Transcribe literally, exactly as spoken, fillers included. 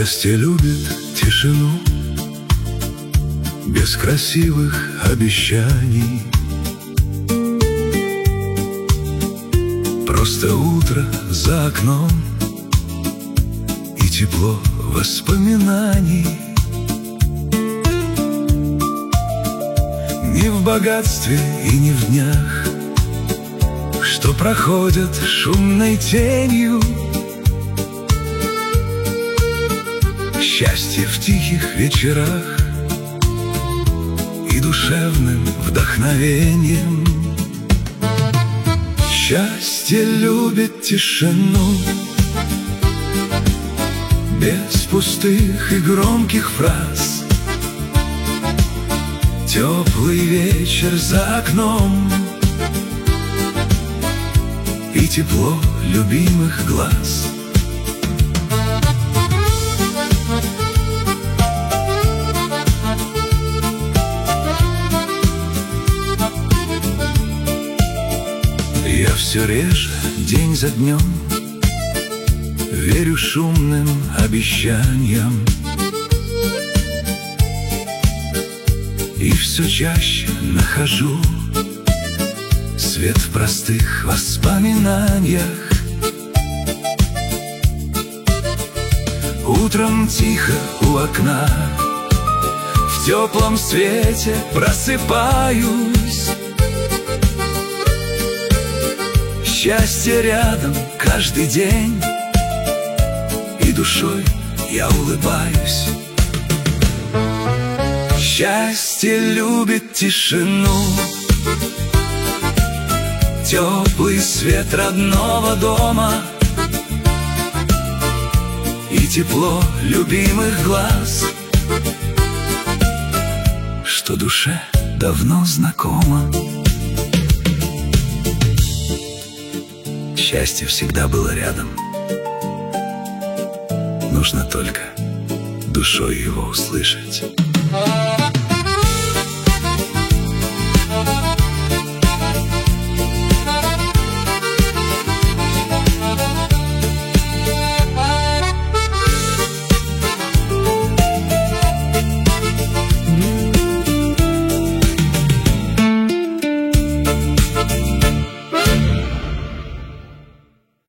Счастье любит тишину, без красивых обещаний. Просто утро за окном и тепло воспоминаний. Не в богатстве и не в днях, что проходят шумной тенью. Счастье в тихих вечерах и душевным вдохновением. Счастье любит тишину, без пустых и громких фраз. Теплый вечер за окном и тепло любимых глаз. Я все реже, день за днем, верю шумным обещаниям. И все чаще нахожу свет в простых воспоминаниях. Утром тихо у окна, в теплом свете просыпаюсь. Счастье рядом каждый день, и душой я улыбаюсь. Счастье любит тишину, теплый свет родного дома и тепло любимых глаз, что душе давно знакомо. Счастье всегда было рядом, нужно только душой его услышать.